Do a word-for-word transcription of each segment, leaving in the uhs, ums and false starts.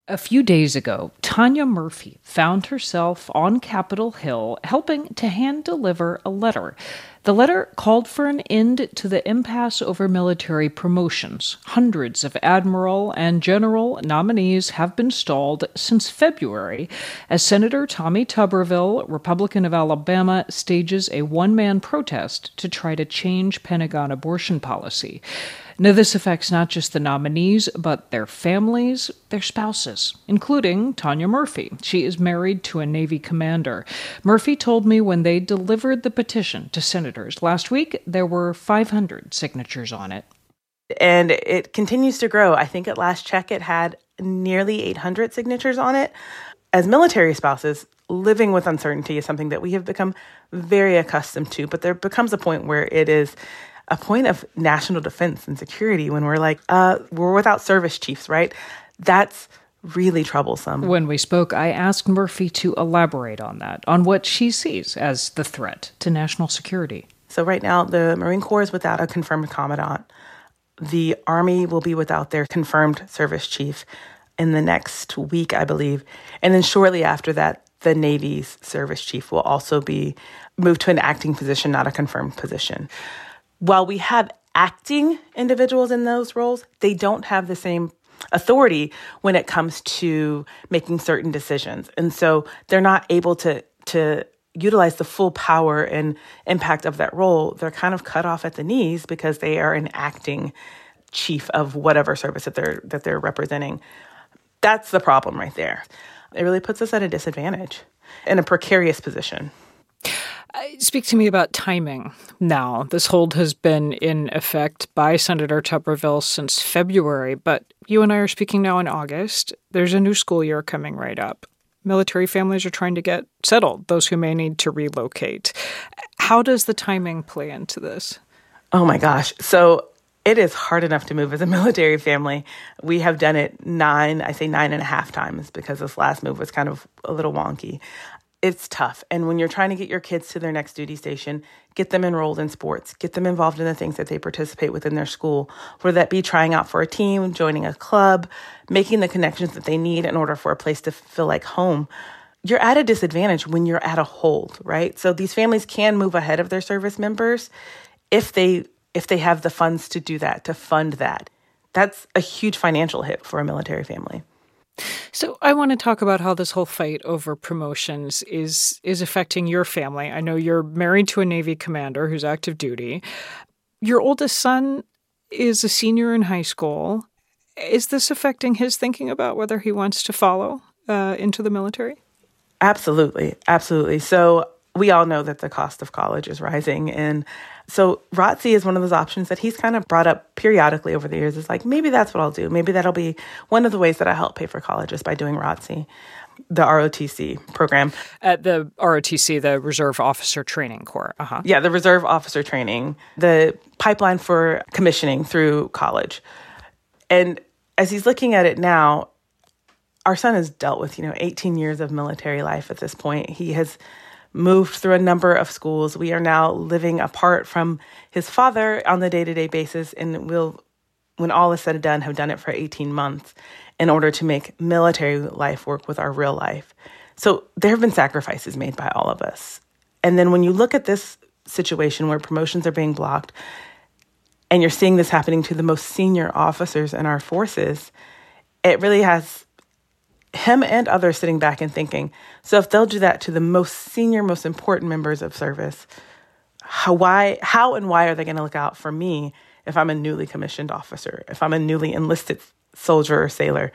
A few days ago, Tanya Murphy found herself on Capitol Hill helping to hand deliver a letter. The letter called for an end to the impasse over military promotions. Hundreds of admiral and general nominees have been stalled since February as Senator Tommy Tuberville, Republican of Alabama, stages a one-man protest to try to change Pentagon abortion policy. Now, this affects not just the nominees, but their families, their spouses, including Tanya Murphy. She is married to a Navy commander. Murphy told me when they delivered the petition to senators last week, there were five hundred signatures on it. And it continues to grow. I think at last check, it had nearly eight hundred signatures on it. As military spouses, living with uncertainty is something that we have become very accustomed to, but there becomes a point where it is a point of national defense and security when we're like, uh, we're without service chiefs, right? That's really troublesome. When we spoke, I asked Murphy to elaborate on that, on what she sees as the threat to national security. So right now, the Marine Corps is without a confirmed commandant. The Army will be without their confirmed service chief in the next week, I believe. And then shortly after that, the Navy's service chief will also be moved to an acting position, not a confirmed position. While we have acting individuals in those roles, they don't have the same authority when it comes to making certain decisions. And so they're not able to to utilize the full power and impact of that role. They're kind of cut off at the knees because they are an acting chief of whatever service that they're that they're representing. That's the problem right there. It really puts us at a disadvantage, in a precarious position. Speak to me about timing now. This hold has been in effect by Senator Tuberville since February, but you and I are speaking now in August. There's a new school year coming right up. Military families are trying to get settled, those who may need to relocate. How does the timing play into this? Oh my gosh. So it is hard enough to move as a military family. We have done it nine, I say nine and a half times because this last move was kind of a little wonky. It's tough. And when you're trying to get your kids to their next duty station, get them enrolled in sports, get them involved in the things that they participate with in their school, whether that be trying out for a team, joining a club, making the connections that they need in order for a place to feel like home, you're at a disadvantage when you're at a hold, right? So these families can move ahead of their service members if they if they have the funds to do that, to fund that. That's a huge financial hit for a military family. So I want to talk about how this whole fight over promotions is is affecting your family. I know you're married to a Navy commander who's active duty. Your oldest son is a senior in high school. Is this affecting his thinking about whether he wants to follow uh, into the military? Absolutely. Absolutely. So we all know that the cost of college is rising. And so R O T C is one of those options that he's kind of brought up periodically over the years. It's like, maybe that's what I'll do. Maybe that'll be one of the ways that I help pay for college is by doing R O T C, the R O T C program. At the R O T C, the Reserve Officer Training Corps. Uh-huh. Yeah, the Reserve Officer Training, the pipeline for commissioning through college. And as he's looking at it now, our son has dealt with, you know, eighteen years of military life at this point. He has moved through a number of schools. We are now living apart from his father on the day-to-day basis, and we'll, when all is said and done, have done it for eighteen months in order to make military life work with our real life. So there have been sacrifices made by all of us. And then when you look at this situation where promotions are being blocked, and you're seeing this happening to the most senior officers in our forces, it really has him and others sitting back and thinking, so if they'll do that to the most senior, most important members of service, how, why, how and why are they going to look out for me if I'm a newly commissioned officer, if I'm a newly enlisted soldier or sailor?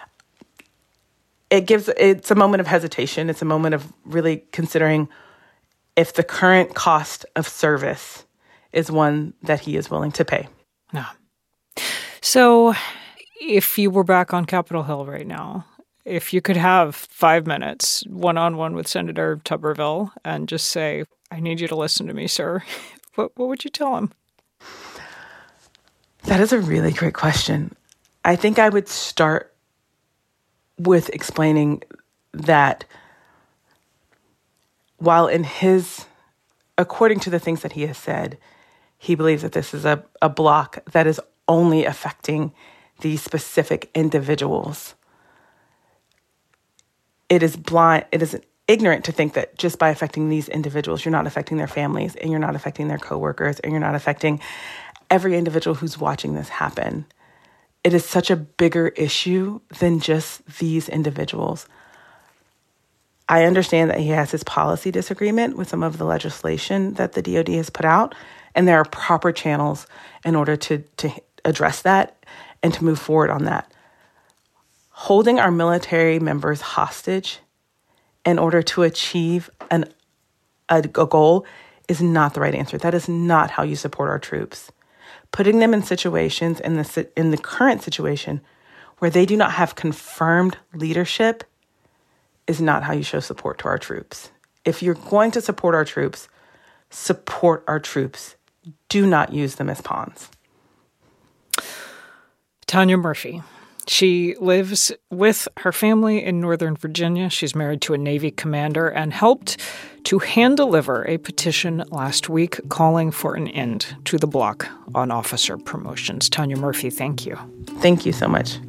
It gives, it's a moment of hesitation. It's a moment of really considering if the current cost of service is one that he is willing to pay. No. So if you were back on Capitol Hill right now, if you could have five minutes one-on-one with Senator Tuberville and just say, I need you to listen to me, sir, what, what would you tell him? That is a really great question. I think I would start with explaining that while in his, according to the things that he has said, he believes that this is a, a block that is only affecting these specific individuals. it is blind, it is ignorant to think that just by affecting these individuals, you're not affecting their families, and you're not affecting their coworkers, and you're not affecting every individual who's watching this happen. It is such a bigger issue than just these individuals. I understand that he has his policy disagreement with some of the legislation that the D O D has put out, and there are proper channels in order to, to address that and to move forward on that. Holding our military members hostage in order to achieve an, a, a goal is not the right answer. That is not how you support our troops. Putting them in situations, in the, in the current situation, where they do not have confirmed leadership is not how you show support to our troops. If you're going to support our troops, support our troops. Do not use them as pawns. Tanya Murphy. She lives with her family in Northern Virginia. She's married to a Navy commander and helped to hand-deliver a petition last week calling for an end to the block on officer promotions. Tanya Murphy, thank you. Thank you so much.